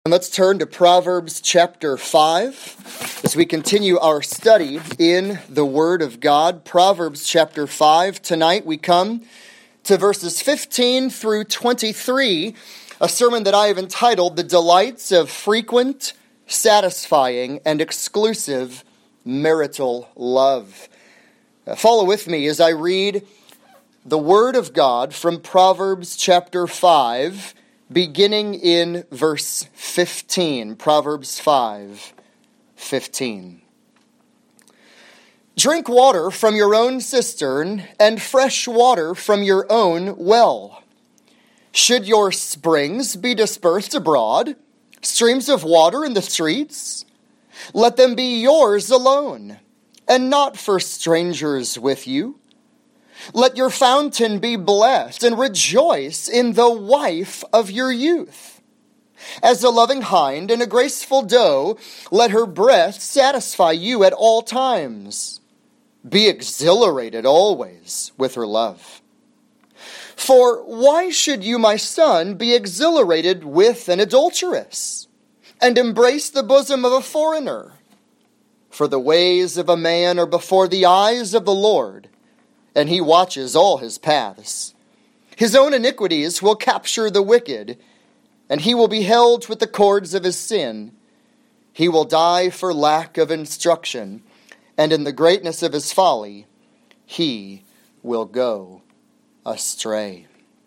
And let's turn to Proverbs chapter 5 as we continue our study in the Word of God. Proverbs chapter 5. Tonight we come to verses 15 through 23, a sermon that I have entitled The Delights of Frequent, Satisfying, and Exclusive Marital Love. Follow with me as I read the Word of God from Proverbs chapter 5, beginning in verse 15, Proverbs 5:15. Drink water from your own cistern and fresh water from your own well. Should your springs be dispersed abroad, streams of water in the streets, let them be yours alone, and not for strangers with you. Let your fountain be blessed, and rejoice in the wife of your youth. As a loving hind and a graceful doe, let her breast satisfy you at all times. Be exhilarated always with her love. For why should you, my son, be exhilarated with an adulteress, and embrace the bosom of a foreigner? For the ways of a man are before the eyes of the Lord, and he watches all his paths. His own iniquities will capture the wicked, and he will be held with the cords of his sin. He will die for lack of instruction, and in the greatness of his folly, he will go astray.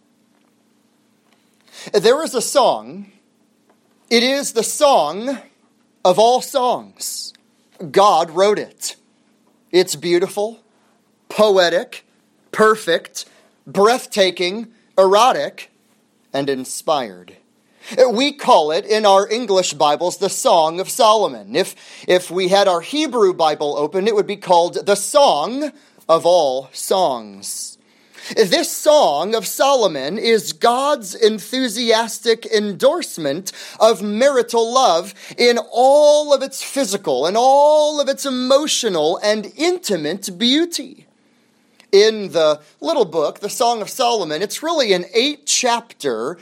There is a song. It is the song of all songs. God wrote it. It's beautiful, poetic, perfect, breathtaking, erotic, and inspired. We call it in our English Bibles the Song of Solomon. If we had our Hebrew Bible open, it would be called the Song of All Songs. This Song of Solomon is God's enthusiastic endorsement of marital love in all of its physical and all of its emotional and intimate beauty. In the little book, the Song of Solomon, it's really an 8-chapter,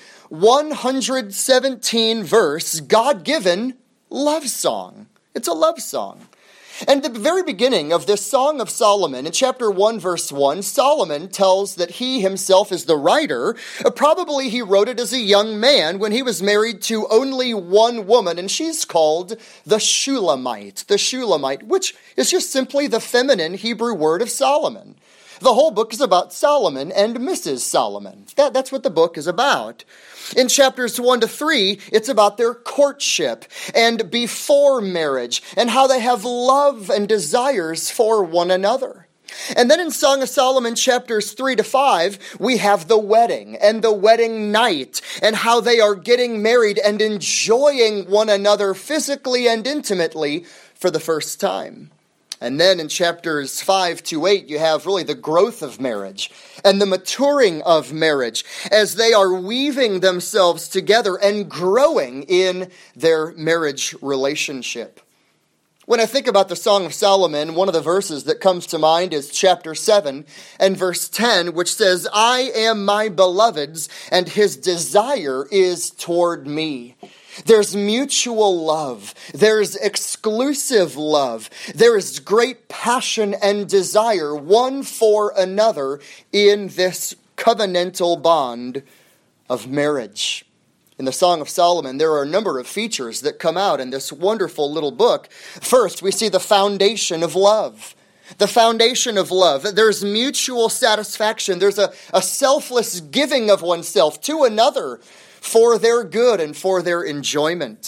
117-verse, God-given love song. It's a love song. And at the very beginning of this Song of Solomon, in chapter 1, verse 1, Solomon tells that he himself is the writer. Probably he wrote it as a young man when he was married to only one woman, and she's called the Shulamite, which is just simply the feminine Hebrew word of Solomon. The whole book is about Solomon and Mrs. Solomon. That's what the book is about. In chapters 1 to 3, it's about their courtship and before marriage and how they have love and desires for one another. And then in Song of Solomon chapters 3 to 5, we have the wedding and the wedding night and how they are getting married and enjoying one another physically and intimately for the first time. And then in chapters 5 to 8, you have really the growth of marriage and the maturing of marriage as they are weaving themselves together and growing in their marriage relationship. When I think about the Song of Solomon, one of the verses that comes to mind is chapter 7 and verse 10, which says, I am my beloved's, and his desire is toward me. There's mutual love. There's exclusive love. There is great passion and desire one for another in this covenantal bond of marriage. In the Song of Solomon, there are a number of features that come out in this wonderful little book. First, we see the foundation of love. The foundation of love. There's mutual satisfaction. There's a selfless giving of oneself to another for their good and for their enjoyment.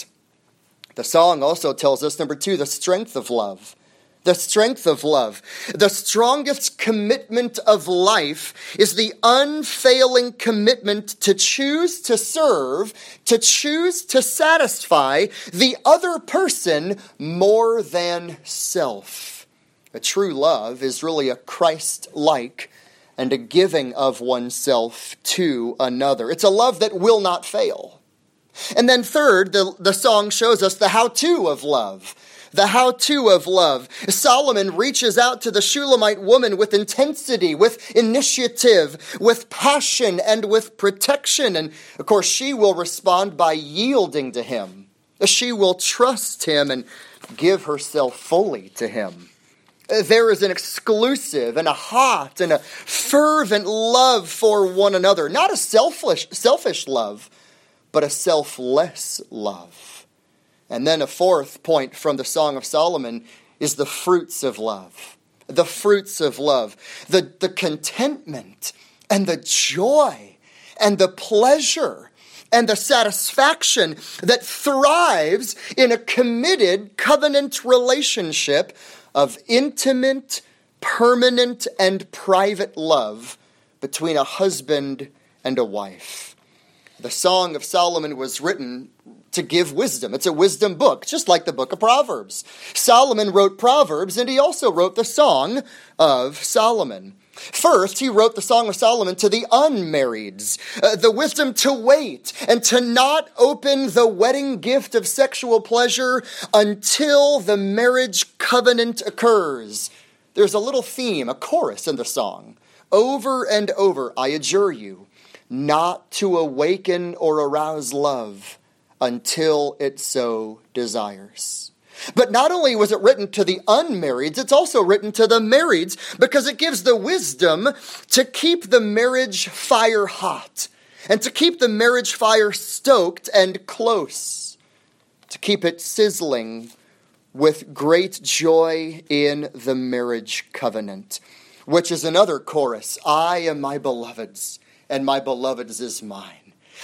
The song also tells us, number 2, the strength of love. The strength of love. The strongest commitment of life is the unfailing commitment to choose to serve, to choose to satisfy the other person more than self. A true love is really a Christ-like and a giving of oneself to another. It's a love that will not fail. And then third, the song shows us the how-to of love. The how-to of love. Solomon reaches out to the Shulamite woman with intensity, with initiative, with passion, and with protection. And of course, she will respond by yielding to him. She will trust him and give herself fully to him. There is an exclusive and a hot and a fervent love for one another. Not a selfish love, but a selfless love. And then a fourth point from the Song of Solomon is the fruits of love. The fruits of love. The contentment and the joy and the pleasure and the satisfaction that thrives in a committed covenant relationship of intimate, permanent, and private love between a husband and a wife. The Song of Solomon was written to give wisdom. It's a wisdom book, just like the book of Proverbs. Solomon wrote Proverbs, and he also wrote the Song of Solomon. First, he wrote the Song of Solomon to the unmarrieds, the wisdom to wait and to not open the wedding gift of sexual pleasure until the marriage covenant occurs. There's a little theme, a chorus in the song. Over and over, I adjure you not to awaken or arouse love until it so desires. But not only was it written to the unmarrieds, it's also written to the marrieds because it gives the wisdom to keep the marriage fire hot and to keep the marriage fire stoked and close, to keep it sizzling with great joy in the marriage covenant, which is another chorus. I am my beloved's, and my beloved's is mine.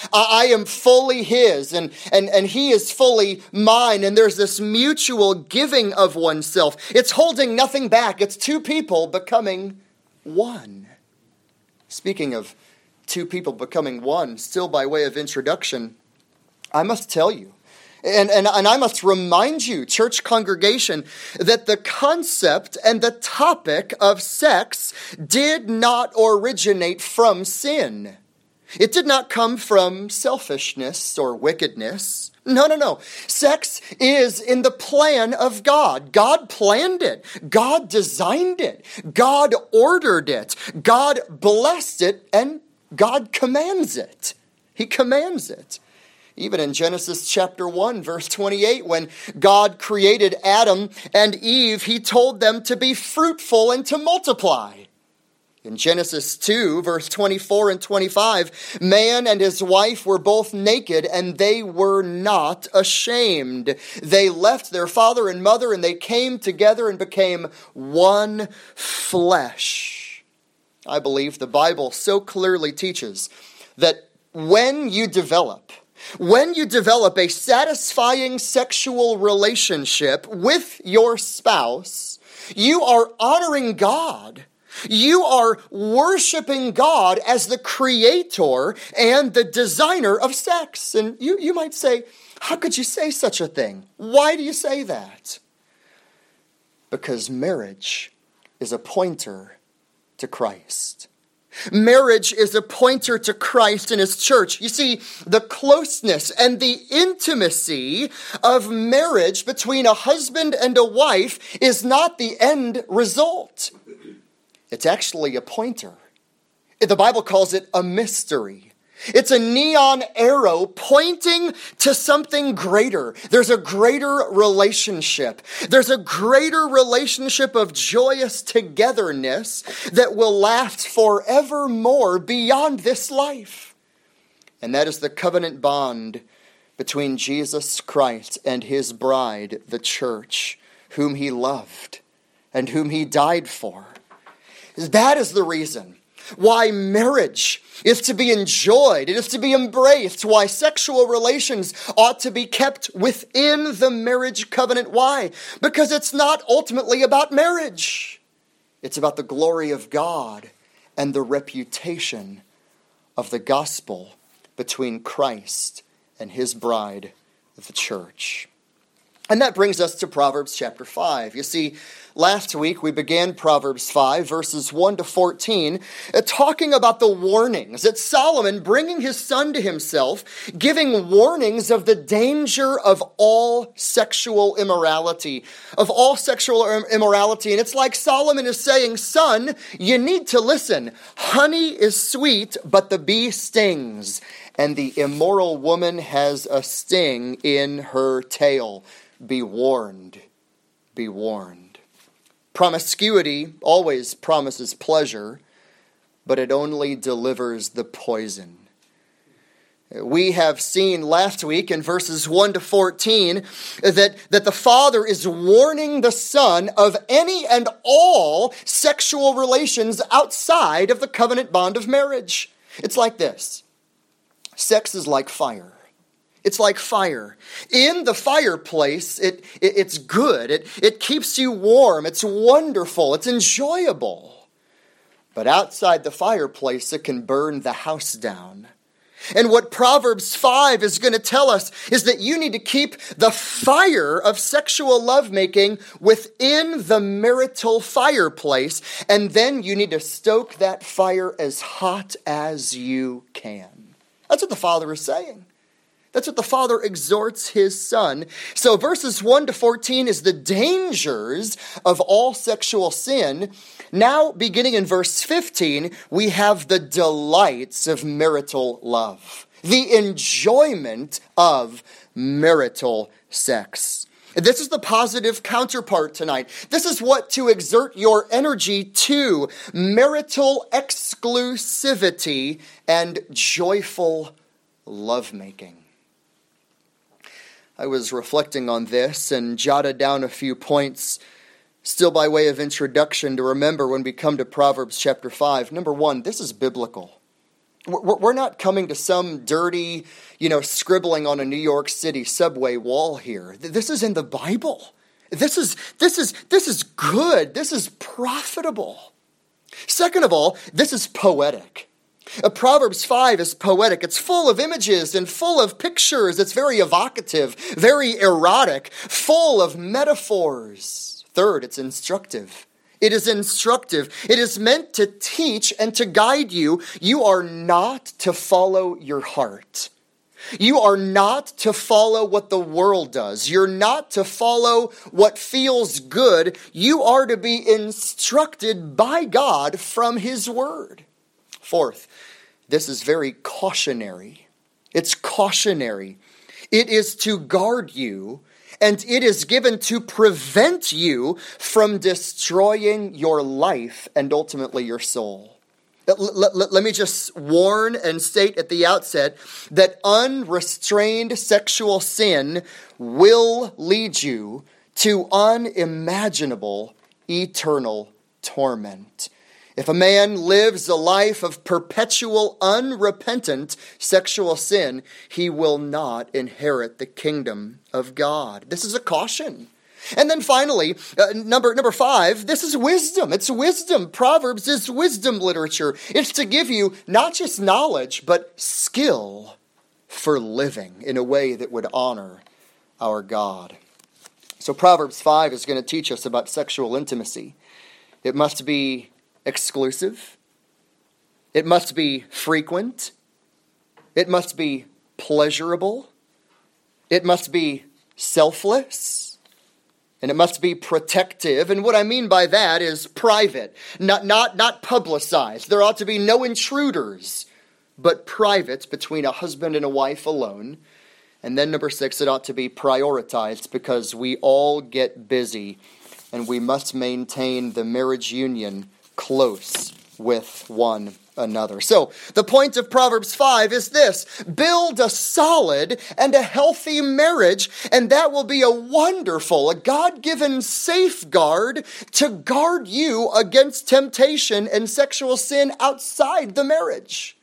I am fully his, and he is fully mine, and there's this mutual giving of oneself. It's holding nothing back. It's two people becoming one. Speaking of two people becoming one, still by way of introduction, I must tell you, and I must remind you, church congregation, that the concept and the topic of sex did not originate from sin. It did not come from selfishness or wickedness. No. Sex is in the plan of God. God planned it. God designed it. God ordered it. God blessed it, and God commands it. He commands it. Even in Genesis chapter 1, verse 28, when God created Adam and Eve, he told them to be fruitful and to multiply. In Genesis 2, verse 24 and 25, man and his wife were both naked, and they were not ashamed. They left their father and mother, and they came together and became one flesh. I believe the Bible so clearly teaches that when you develop a satisfying sexual relationship with your spouse, you are honoring God. You are worshiping God as the creator and the designer of sex. And you might say, how could you say such a thing? Why do you say that? Because marriage is a pointer to Christ. Marriage is a pointer to Christ and his church. You see, the closeness and the intimacy of marriage between a husband and a wife is not the end result. It's actually a pointer. The Bible calls it a mystery. It's a neon arrow pointing to something greater. There's a greater relationship. There's a greater relationship of joyous togetherness that will last forevermore beyond this life. And that is the covenant bond between Jesus Christ and his bride, the church, whom he loved and whom he died for. That is the reason why marriage is to be enjoyed. It is to be embraced. Why sexual relations ought to be kept within the marriage covenant. Why? Because it's not ultimately about marriage. It's about the glory of God and the reputation of the gospel between Christ and his bride, the church. And that brings us to Proverbs chapter 5. You see, last week we began Proverbs 5, verses 1 to 14, talking about the warnings. It's Solomon bringing his son to himself, giving warnings of the danger of all sexual immorality. And it's like Solomon is saying, son, you need to listen. Honey is sweet, but the bee stings. and the immoral woman has a sting in her tail. Be warned. Be warned. Promiscuity always promises pleasure, but it only delivers the poison. We have seen last week in verses 1 to 14 that the Father is warning the Son of any and all sexual relations outside of the covenant bond of marriage. It's like this. Sex is like fire. It's like fire. In the fireplace, it's good. It keeps you warm. It's wonderful. It's enjoyable. But outside the fireplace, it can burn the house down. And what Proverbs 5 is going to tell us is that you need to keep the fire of sexual lovemaking within the marital fireplace, and then you need to stoke that fire as hot as you can. That's what the Father is saying. That's what the Father exhorts his Son. So verses 1 to 14 is the dangers of all sexual sin. Now, beginning in verse 15, we have the delights of marital love, the enjoyment of marital sex. This is the positive counterpart tonight. This is what to exert your energy to: marital exclusivity and joyful lovemaking. I was reflecting on this and jotted down a few points, still by way of introduction, to remember when we come to Proverbs chapter 5. Number one, this is biblical. We're not coming to some dirty, scribbling on a New York City subway wall here. This is in the Bible. This is good. This is profitable. Second of all, this is poetic. Proverbs 5 is poetic. It's full of images and full of pictures. It's very evocative, very erotic, full of metaphors. Third, it's instructive. It is instructive. It is meant to teach and to guide you. You are not to follow your heart. You are not to follow what the world does. You're not to follow what feels good. You are to be instructed by God from his word. Fourth, this is very cautionary. It's cautionary. It is to guard you, and it is given to prevent you from destroying your life and ultimately your soul. Let me just warn and state at the outset that unrestrained sexual sin will lead you to unimaginable eternal torment. If a man lives a life of perpetual, unrepentant sexual sin, he will not inherit the kingdom of God. This is a caution. And then finally, number 5, this is wisdom. It's wisdom. Proverbs is wisdom literature. It's to give you not just knowledge, but skill for living in a way that would honor our God. So Proverbs 5 is going to teach us about sexual intimacy. It must be exclusive. It must be frequent. It must be pleasurable. It must be selfless. And it must be protective. And what I mean by that is private, not publicized. There ought to be no intruders, but private between a husband and a wife alone. And then number 6, it ought to be prioritized because we all get busy and we must maintain the marriage union close with one another. So the point of Proverbs 5 is this: build a solid and a healthy marriage, and that will be a wonderful, a God-given safeguard to guard you against temptation and sexual sin outside the marriage.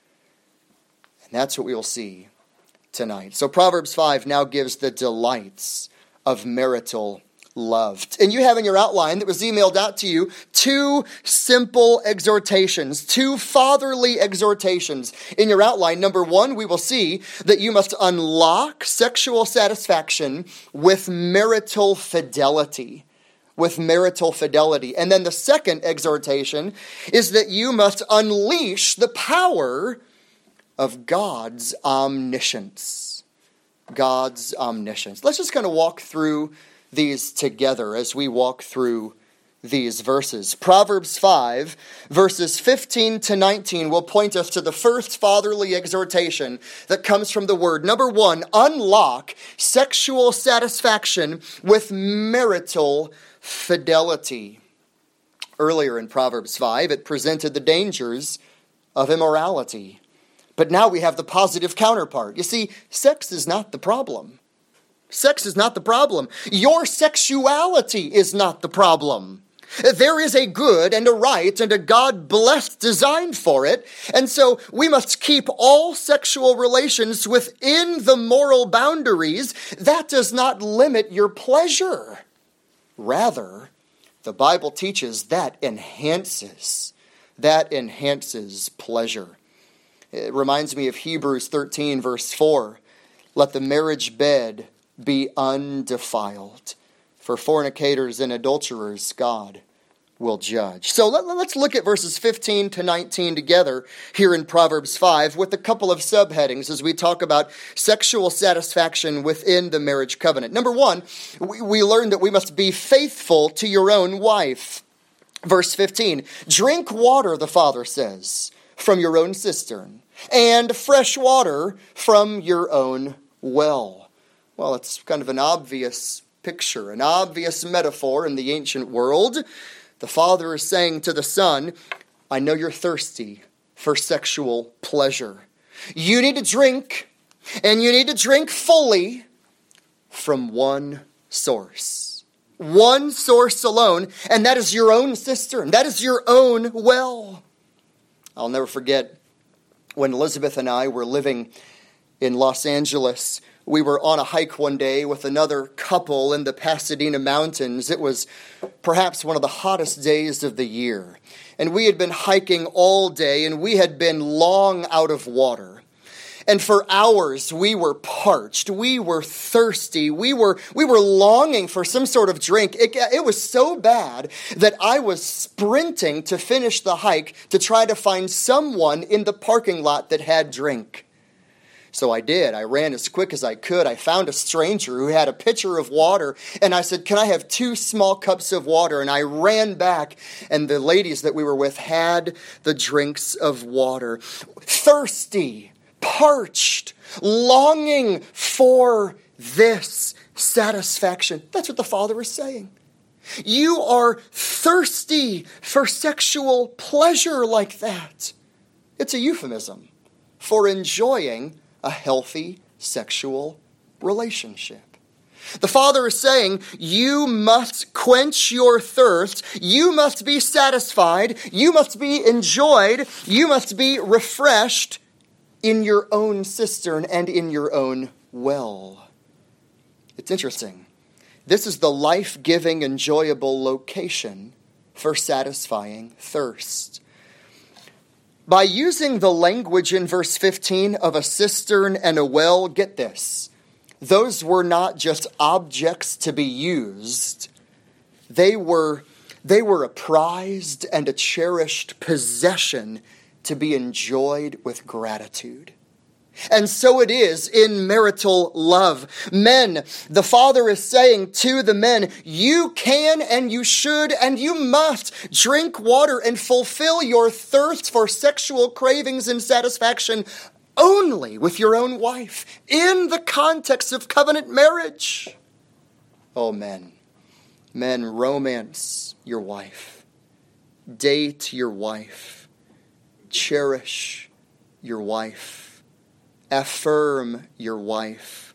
And that's what we will see tonight. So Proverbs 5 now gives the delights of marital love. And you have in your outline that was emailed out to you 2 simple exhortations, 2 fatherly exhortations. In your outline, number 1, we will see that you must unlock sexual satisfaction with marital fidelity. With marital fidelity. And then the second exhortation is that you must unleash the power of God's omniscience. God's omniscience. Let's just kind of walk through these together as we walk through these verses. Proverbs 5, verses 15 to 19 will point us to the first fatherly exhortation that comes from the word. Number one, unlock sexual satisfaction with marital fidelity. Earlier in Proverbs 5, it presented the dangers of immorality. But now we have the positive counterpart. You see, sex is not the problem. Sex is not the problem. Your sexuality is not the problem. There is a good and a right and a God-blessed design for it, and so we must keep all sexual relations within the moral boundaries. That does not limit your pleasure. Rather, the Bible teaches that enhances pleasure. It reminds me of Hebrews 13, verse 4. Let the marriage bed be undefiled. For fornicators and adulterers, God will judge. So let's look at verses 15 to 19 together here in Proverbs 5 with a couple of subheadings as we talk about sexual satisfaction within the marriage covenant. Number one, we learn that we must be faithful to your own wife. Verse 15, drink water, the Father says, from your own cistern, and fresh water from your own well. Well, it's kind of an obvious picture, an obvious metaphor in the ancient world. The Father is saying to the Son, I know you're thirsty for sexual pleasure. You need to drink, and you need to drink fully from one source. One source alone, and that is your own cistern. That is your own well. I'll never forget when Elizabeth and I were living in Los Angeles. We were on a hike one day with another couple in the Pasadena Mountains. It was perhaps one of the hottest days of the year. And we had been hiking all day, and we had been long out of water. And for hours, we were parched. We were thirsty. We were longing for some sort of drink. It was so bad that I was sprinting to finish the hike to try to find someone in the parking lot that had drink. So I did. I ran as quick as I could. I found a stranger who had a pitcher of water, and I said, can I have 2 small cups of water? And I ran back, and the ladies that we were with had the drinks of water. Thirsty, parched, longing for this satisfaction. That's what the Father is saying. You are thirsty for sexual pleasure like that. It's a euphemism for enjoying a healthy sexual relationship. The Father is saying, you must quench your thirst, you must be satisfied, you must be enjoyed, you must be refreshed in your own cistern and in your own well. It's interesting. This is the life-giving, enjoyable location for satisfying thirst. By using the language in verse 15 of a cistern and a well, get this, those were not just objects to be used. They were a prized and a cherished possession to be enjoyed with gratitude. And so it is in marital love. Men, the Father is saying to the men, you can and you should and you must drink water and fulfill your thirst for sexual cravings and satisfaction only with your own wife in the context of covenant marriage. Oh, men, romance your wife. Date your wife. Cherish your wife. Affirm your wife.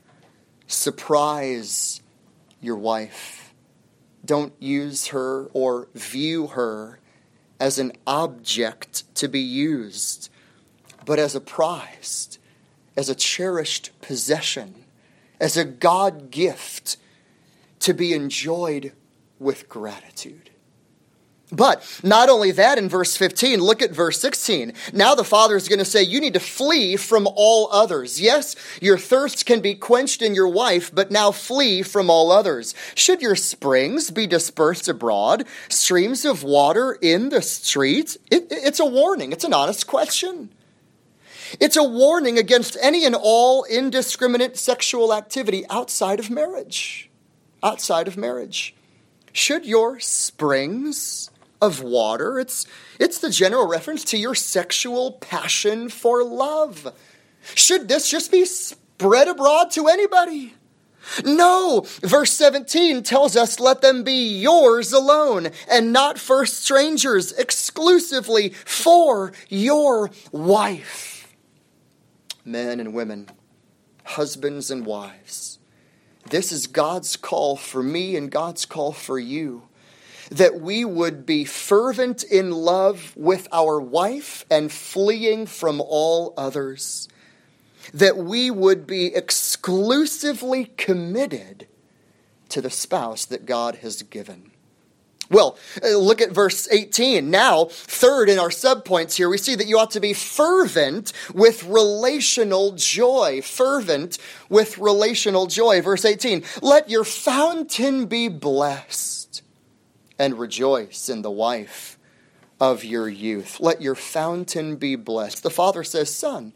Surprise your wife. Don't use her or view her as an object to be used, but as a prize, as a cherished possession, as a God gift to be enjoyed with gratitude. But not only that, in verse 15, look at verse 16. Now the Father is going to say, you need to flee from all others. Yes, your thirst can be quenched in your wife, but now flee from all others. Should your springs be dispersed abroad, streams of water in the streets? It's a warning. It's an honest question. It's a warning against any and all indiscriminate sexual activity outside of marriage. Outside of marriage. Should your springs of water, it's the general reference to your sexual passion for love. Should this just be spread abroad to anybody? No, verse 17 tells us, let them be yours alone and not for strangers, exclusively for your wife. Men and women, husbands and wives, this is God's call for me and God's call for you, that we would be fervent in love with our wife and fleeing from all others, that we would be exclusively committed to the spouse that God has given. Well, look at verse 18. Now, third in our subpoints here, we see that you ought to be fervent with relational joy. Fervent with relational joy. Verse 18, let your fountain be blessed and rejoice in the wife of your youth. Let your fountain be blessed. The Father says, son,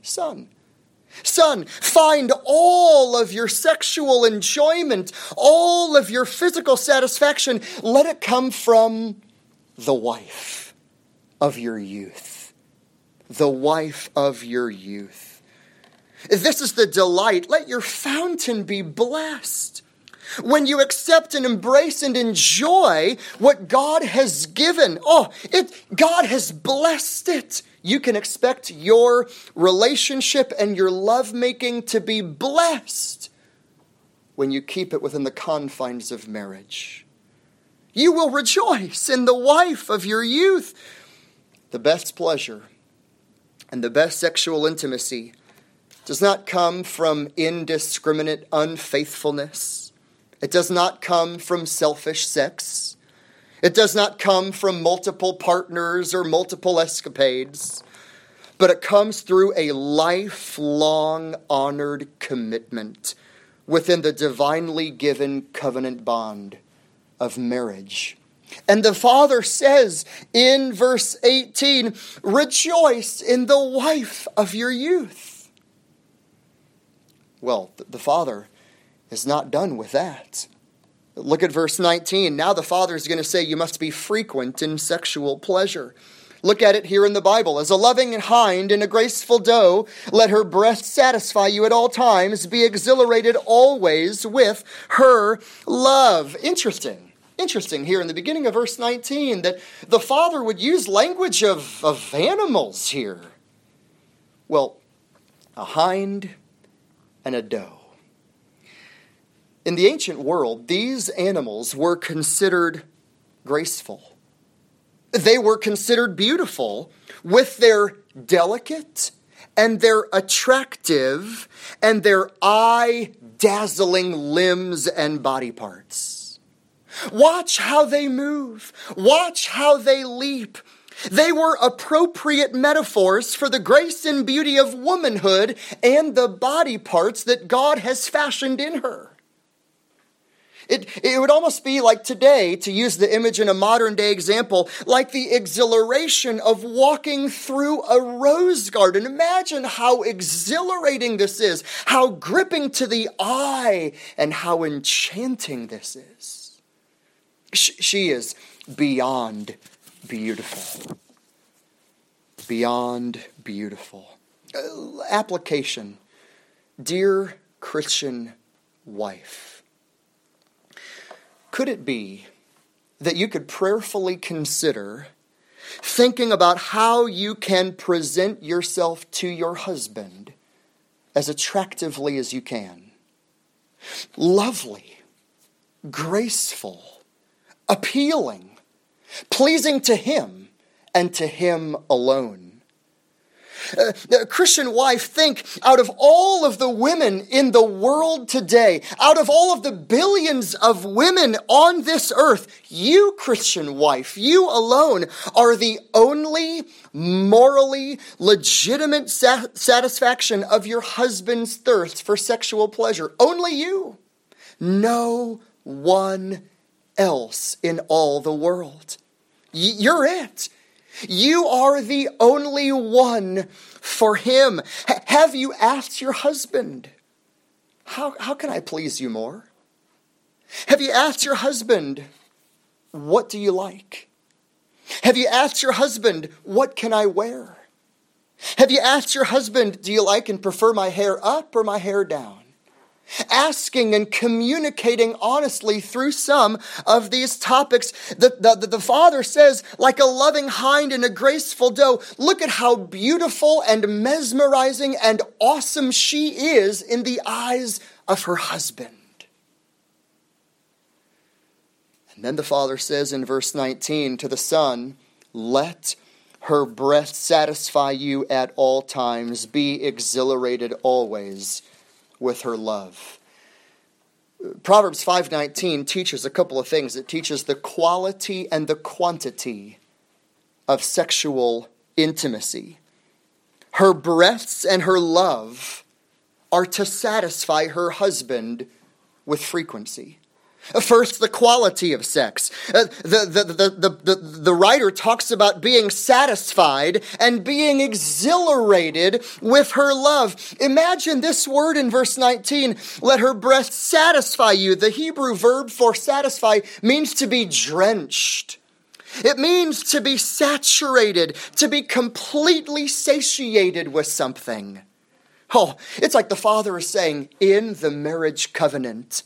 find all of your sexual enjoyment, all of your physical satisfaction. Let it come from the wife of your youth. The wife of your youth. This is the delight. Let your fountain be blessed. When you accept and embrace and enjoy what God has given, God has blessed it. You can expect your relationship and your lovemaking to be blessed when you keep it within the confines of marriage. You will rejoice in the wife of your youth. The best pleasure and the best sexual intimacy does not come from indiscriminate unfaithfulness. It does not come from selfish sex. It does not come from multiple partners or multiple escapades, but it comes through a lifelong honored commitment within the divinely given covenant bond of marriage. And the Father says in verse 18, rejoice in the wife of your youth. Well, the Father is not done with that. Look at verse 19. Now the Father is going to say you must be frequent in sexual pleasure. Look at it here in the Bible. As a loving hind in a graceful doe, let her breast satisfy you at all times. Be exhilarated always with her love. Interesting here in the beginning of verse 19 that the Father would use language of animals here. Well, a hind and a doe. In the ancient world, these animals were considered graceful. They were considered beautiful with their delicate and their attractive and their eye-dazzling limbs and body parts. Watch how they move. Watch how they leap. They were appropriate metaphors for the grace and beauty of womanhood and the body parts that God has fashioned in her. It would almost be like today, to use the image in a modern day example, like the exhilaration of walking through a rose garden. Imagine how exhilarating this is, how gripping to the eye, and how enchanting this is. She is beyond beautiful. Beyond beautiful. Application. Dear Christian wife, could it be that you could prayerfully consider thinking about how you can present yourself to your husband as attractively as you can? Lovely, graceful, appealing, pleasing to him and to him alone. A Christian wife, think out of all of the women in the world today, out of all of the billions of women on this earth, you, Christian wife, you alone are the only morally legitimate satisfaction of your husband's thirst for sexual pleasure. Only you. No one else in all the world. You're it. You are the only one for him. Have you asked your husband, how can I please you more? Have you asked your husband, what do you like? Have you asked your husband, what can I wear? Have you asked your husband, do you like and prefer my hair up or my hair down? Asking and communicating honestly through some of these topics. The father says, like a loving hind and a graceful doe, look at how beautiful and mesmerizing and awesome she is in the eyes of her husband. And then the father says in verse 19 to the son, let her breast satisfy you at all times. Be exhilarated always with her love. Proverbs 5:19 teaches a couple of things. It teaches the quality and the quantity of sexual intimacy. Her breasts and her love are to satisfy her husband with frequency. First, the quality of sex. The writer talks about being satisfied and being exhilarated with her love. Imagine this word in verse 19, let her breast satisfy you. The Hebrew verb for satisfy means to be drenched. It means to be saturated, to be completely satiated with something. Oh, it's like the father is saying, in the marriage covenant,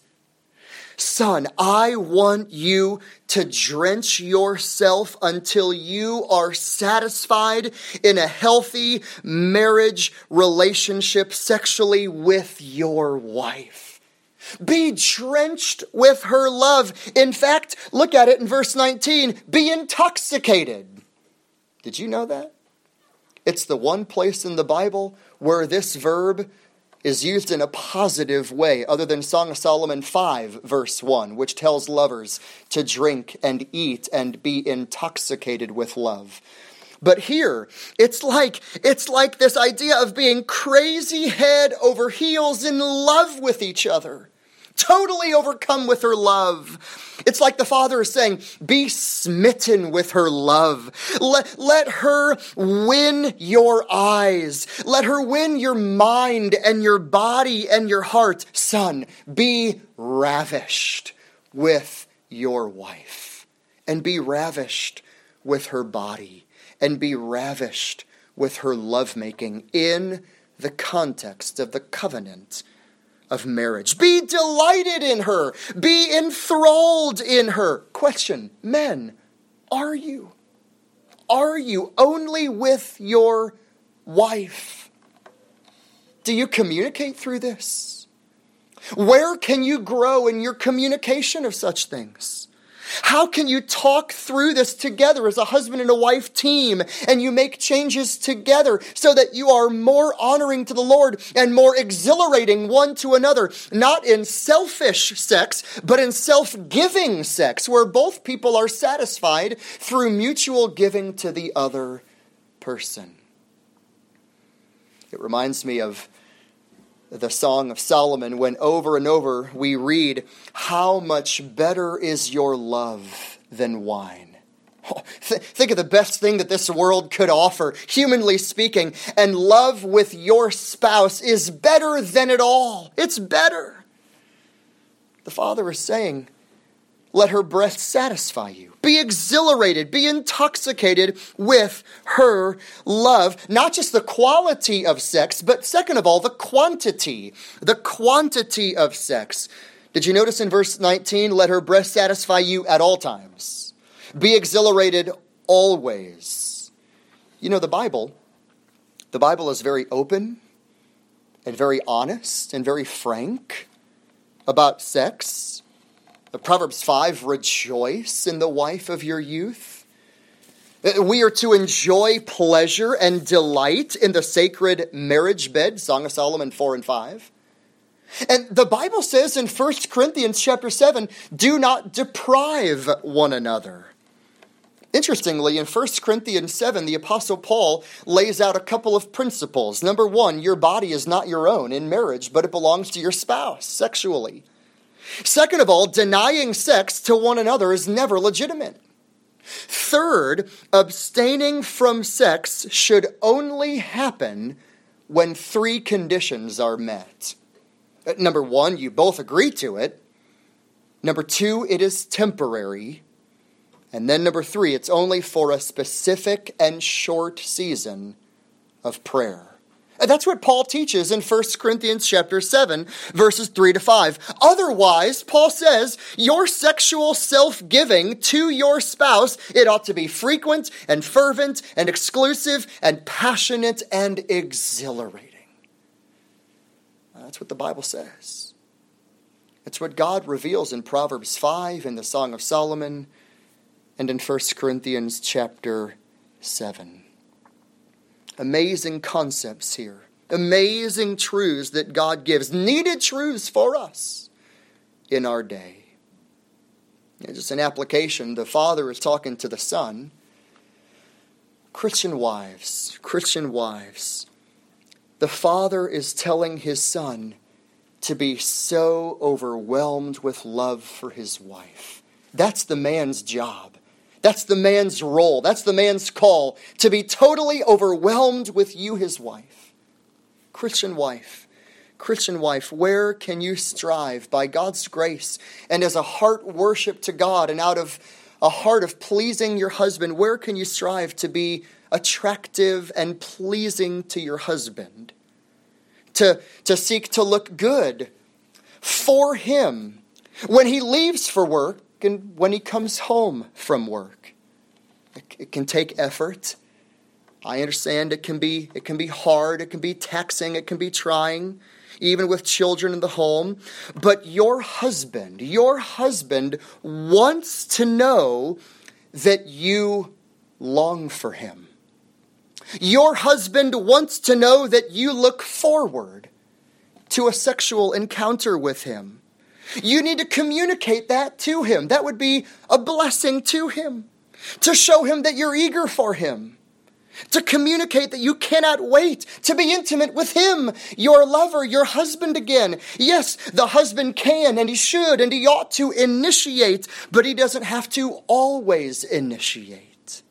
son, I want you to drench yourself until you are satisfied in a healthy marriage relationship sexually with your wife. Be drenched with her love. In fact, look at it in verse 19. Be intoxicated. Did you know that? It's the one place in the Bible where this verb is used in a positive way, other than Song of Solomon 5, verse 1, which tells lovers to drink and eat and be intoxicated with love. But here, it's like this idea of being crazy head over heels in love with each other. Totally overcome with her love. It's like the father is saying, be smitten with her love. Let her win your eyes. Let her win your mind and your body and your heart. Son, be ravished with your wife. And be ravished with her body. And be ravished with her lovemaking in the context of the covenant of marriage. Be delighted in her. Be enthralled in her. Question, men, are you? Are you only with your wife? Do you communicate through this? Where can you grow in your communication of such things? How can you talk through this together as a husband and a wife team and you make changes together so that you are more honoring to the Lord and more exhilarating one to another, not in selfish sex, but in self-giving sex, where both people are satisfied through mutual giving to the other person. It reminds me of the Song of Solomon, when over and over we read, how much better is your love than wine. Oh, think of the best thing that this world could offer, humanly speaking, and love with your spouse is better than it all. It's better. The father is saying, let her breast satisfy you. Be exhilarated, be intoxicated with her love. Not just the quality of sex, but second of all, the quantity of sex. Did you notice in verse 19, let her breast satisfy you at all times. Be exhilarated always. You know, the Bible is very open and very honest and very frank about sex. Proverbs 5, rejoice in the wife of your youth. We are to enjoy pleasure and delight in the sacred marriage bed, Song of Solomon 4 and 5. And the Bible says in 1 Corinthians chapter 7, do not deprive one another. Interestingly, in 1 Corinthians 7, the Apostle Paul lays out a couple of principles. Number one, your body is not your own in marriage, but it belongs to your spouse sexually. Second of all, denying sex to one another is never legitimate. Third, abstaining from sex should only happen when three conditions are met. Number one, you both agree to it. Number two, it is temporary. And then number 3, it's only for a specific and short season of prayer. And that's what Paul teaches in 1 Corinthians chapter 7, verses 3 to 5. Otherwise, Paul says, your sexual self-giving to your spouse, it ought to be frequent and fervent and exclusive and passionate and exhilarating. That's what the Bible says. It's what God reveals in Proverbs 5, in the Song of Solomon, and in 1 Corinthians chapter 7. Amazing concepts here. Amazing truths that God gives. Needed truths for us in our day. Just an application. The Father is talking to the Son. Christian wives. The Father is telling His Son to be so overwhelmed with love for His wife. That's the man's job. That's the man's role. That's the man's call, to be totally overwhelmed with you, his wife. Christian wife, where can you strive by God's grace and as a heart worship to God and out of a heart of pleasing your husband, where can you strive to be attractive and pleasing to your husband? To seek to look good for him when he leaves for work, and when he comes home from work. It can take effort. I understand it can be hard, it can be taxing, it can be trying, even with children in the home. But your husband wants to know that you long for him. Your husband wants to know that you look forward to a sexual encounter with him. You need to communicate that to him. That would be a blessing to him. To show him that you're eager for him. To communicate that you cannot wait to be intimate with him, your lover, your husband again. Yes, the husband can and he should and he ought to initiate, but he doesn't have to always initiate.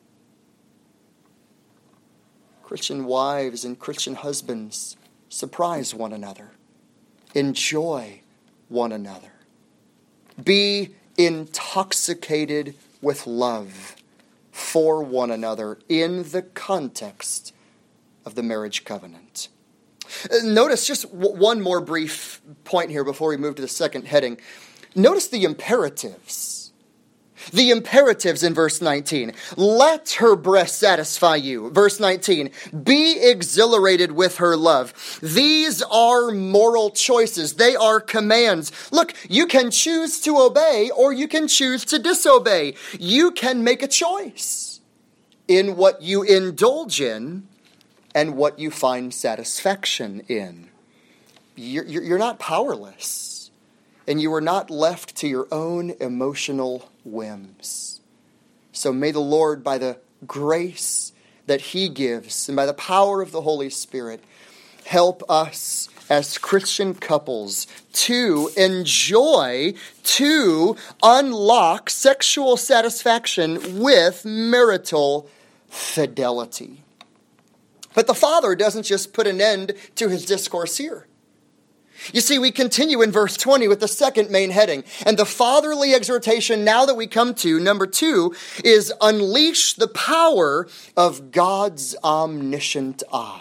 Christian wives and Christian husbands surprise one another. Enjoy one another. Be intoxicated with love for one another in the context of the marriage covenant. Notice just one more brief point here before we move to the second heading. Notice the imperatives. The imperatives in verse 19. Let her breast satisfy you. Verse 19. Be exhilarated with her love. These are moral choices. They are commands. Look, you can choose to obey or you can choose to disobey. You can make a choice in what you indulge in and what you find satisfaction in. You're not powerless. And you are not left to your own emotional whims. So may the Lord, by the grace that He gives and by the power of the Holy Spirit, help us as Christian couples to enjoy, to unlock sexual satisfaction with marital fidelity. But the Father doesn't just put an end to His discourse here. You see, we continue in verse 20 with the second main heading. And the fatherly exhortation now that we come to, number 2, is unleash the power of God's omniscient eye.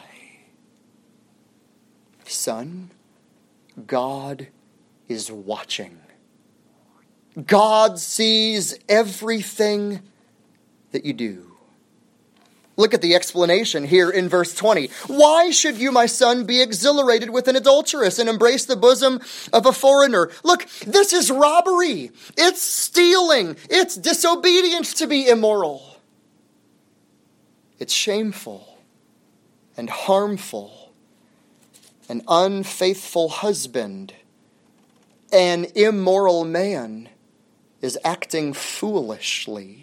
Son, God is watching. God sees everything that you do. Look at the explanation here in verse 20. Why should you, my son, be exhilarated with an adulteress and embrace the bosom of a foreigner? Look, this is robbery. It's stealing. It's disobedience to be immoral. It's shameful and harmful. An unfaithful husband, an immoral man, is acting foolishly.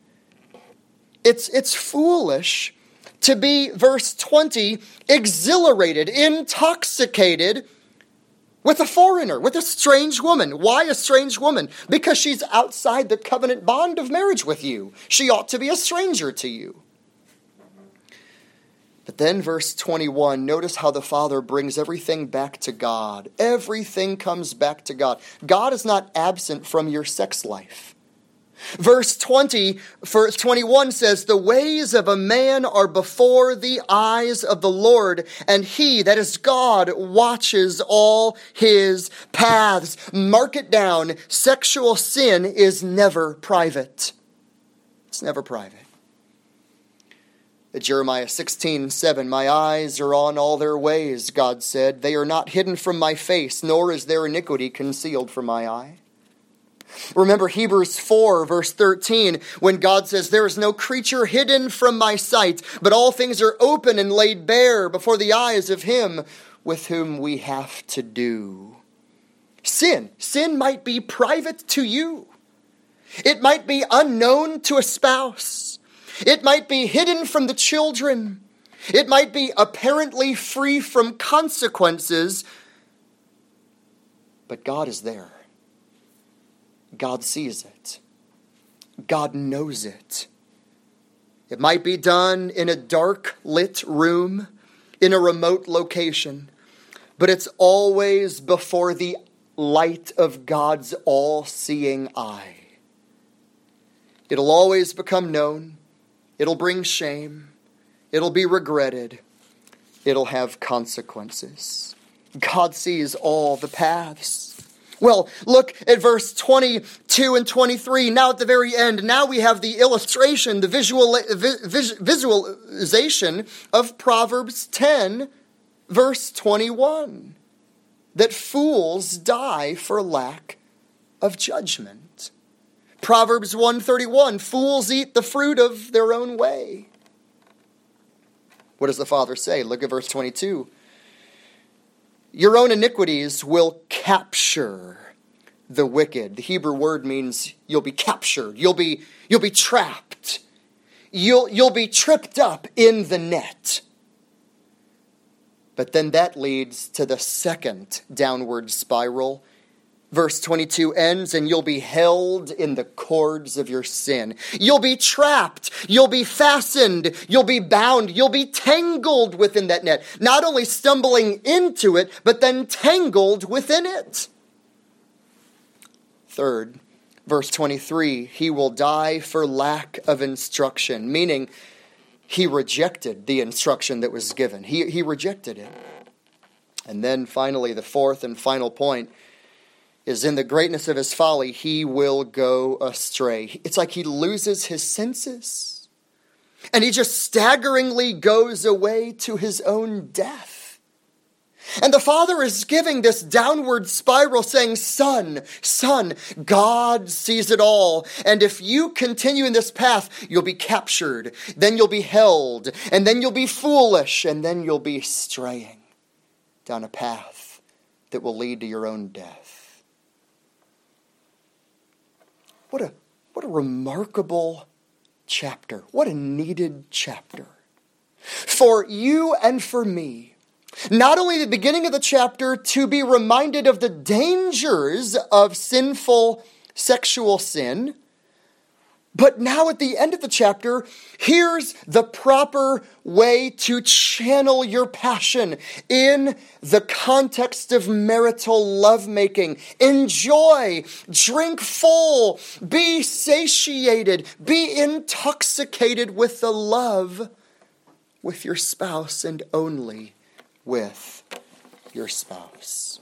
It's foolish to be, verse 20, exhilarated, intoxicated with a foreigner, with a strange woman. Why a strange woman? Because she's outside the covenant bond of marriage with you. She ought to be a stranger to you. But then verse 21, notice how the Father brings everything back to God. Everything comes back to God. God is not absent from your sex life. Verse 21 says, the ways of a man are before the eyes of the Lord, and he, that is God, watches all his paths. Mark it down. Sexual sin is never private. It's never private. Jeremiah 16:7, my eyes are on all their ways, God said. They are not hidden from my face, nor is their iniquity concealed from my eye. Remember Hebrews 4, verse 13, when God says, there is no creature hidden from my sight, but all things are open and laid bare before the eyes of him with whom we have to do. Sin might be private to you. It might be unknown to a spouse. It might be hidden from the children. It might be apparently free from consequences. But God is there. God sees it. God knows it. It might be done in a dark lit room, in a remote location, but it's always before the light of God's all-seeing eye. It'll always become known. It'll bring shame. It'll be regretted. It'll have consequences. God sees all the paths. Well, look at verse 22 and 23. Now at the very end, now we have the illustration, the visualization of Proverbs 10, verse 21. That fools die for lack of judgment. Proverbs 1:31, fools eat the fruit of their own way. What does the Father say? Look at verse 22. Your own iniquities will capture the wicked. The Hebrew word means you'll be captured. You'll be trapped. You'll be tripped up in the net. But then that leads to the second downward spiral. Verse 22 ends, and you'll be held in the cords of your sin. You'll be trapped. You'll be fastened. You'll be bound. You'll be tangled within that net. Not only stumbling into it, but then tangled within it. Third, verse 23, he will die for lack of instruction, meaning he rejected the instruction that was given. He rejected it. And then finally, the fourth and final point is in the greatness of his folly, he will go astray. It's like he loses his senses. And he just staggeringly goes away to his own death. And the Father is giving this downward spiral saying, son, God sees it all. And if you continue in this path, you'll be captured. Then you'll be held. And then you'll be foolish. And then you'll be straying down a path that will lead to your own death. What a remarkable chapter. What a needed chapter. For you and for me. Not only the beginning of the chapter to be reminded of the dangers of sinful sexual sin, but now at the end of the chapter, here's the proper way to channel your passion in the context of marital lovemaking. Enjoy, drink full, be satiated, be intoxicated with the love with your spouse and only with your spouse.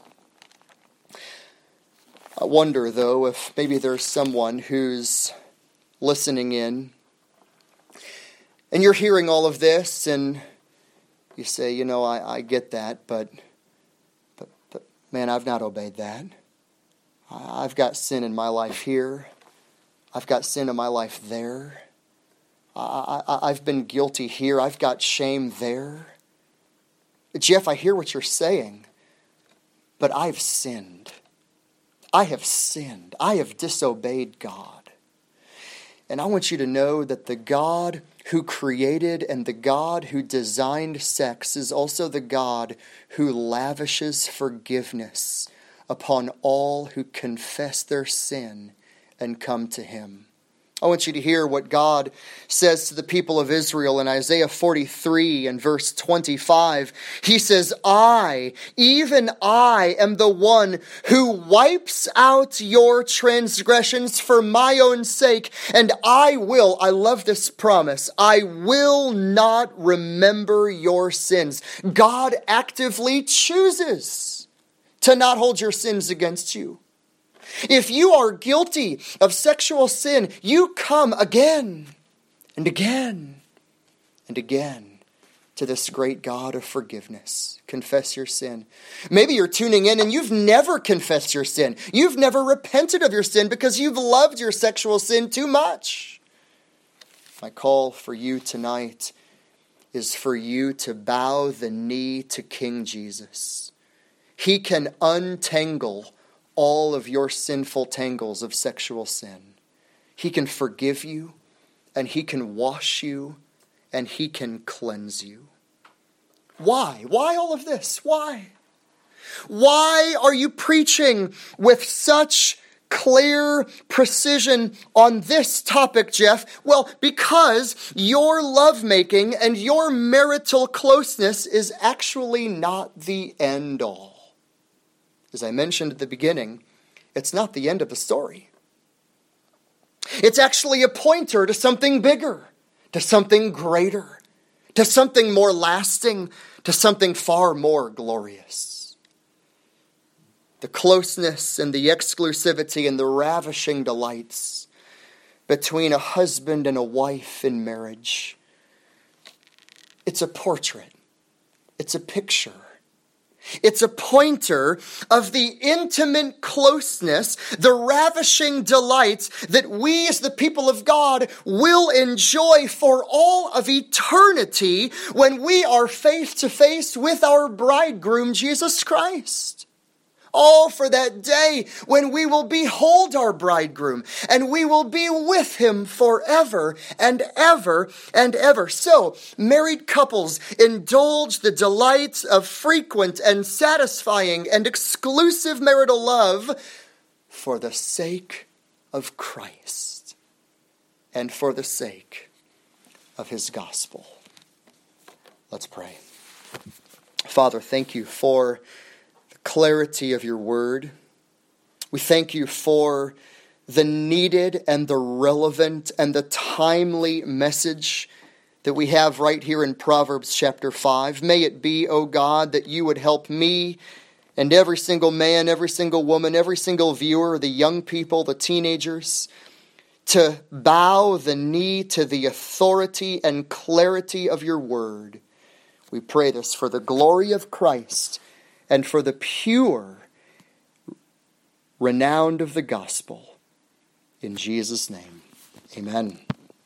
I wonder, though, if maybe there's someone who's listening in, and you're hearing all of this, and you say, I get that, but man, I've not obeyed that. I've got sin in my life here. I've got sin in my life there. I've been guilty here. I've got shame there. Jeff, I hear what you're saying, but I've sinned. I have sinned. I have disobeyed God. And I want you to know that the God who created and the God who designed sex is also the God who lavishes forgiveness upon all who confess their sin and come to him. I want you to hear what God says to the people of Israel in Isaiah 43 and verse 25. He says, I, even I, am the one who wipes out your transgressions for my own sake, and I love this promise, I will not remember your sins. God actively chooses to not hold your sins against you. If you are guilty of sexual sin, you come again and again and again to this great God of forgiveness. Confess your sin. Maybe you're tuning in and you've never confessed your sin. You've never repented of your sin because you've loved your sexual sin too much. My call for you tonight is for you to bow the knee to King Jesus. He can untangle all of your sinful tangles of sexual sin. He can forgive you, and He can wash you, and He can cleanse you. Why? Why all of this? Why? Why are you preaching with such clear precision on this topic, Jeff? Well, because your lovemaking and your marital closeness is actually not the end all. As I mentioned at the beginning, it's not the end of the story. It's actually a pointer to something bigger, to something greater, to something more lasting, to something far more glorious. The closeness and the exclusivity and the ravishing delights between a husband and a wife in marriage. It's a portrait. It's a picture. It's a pointer of the intimate closeness, the ravishing delights that we as the people of God will enjoy for all of eternity when we are face to face with our bridegroom, Jesus Christ. All for that day when we will behold our bridegroom and we will be with him forever and ever and ever. So, married couples, indulge the delights of frequent and satisfying and exclusive marital love for the sake of Christ and for the sake of His gospel. Let's pray. Father, thank you for clarity of your word. We thank you for the needed and the relevant and the timely message that we have right here in Proverbs chapter 5. May it be, O God, that you would help me and every single man, every single woman, every single viewer, the young people, the teenagers, to bow the knee to the authority and clarity of your word. We pray this for the glory of Christ and for the pure renown of the gospel. In Jesus' name, amen.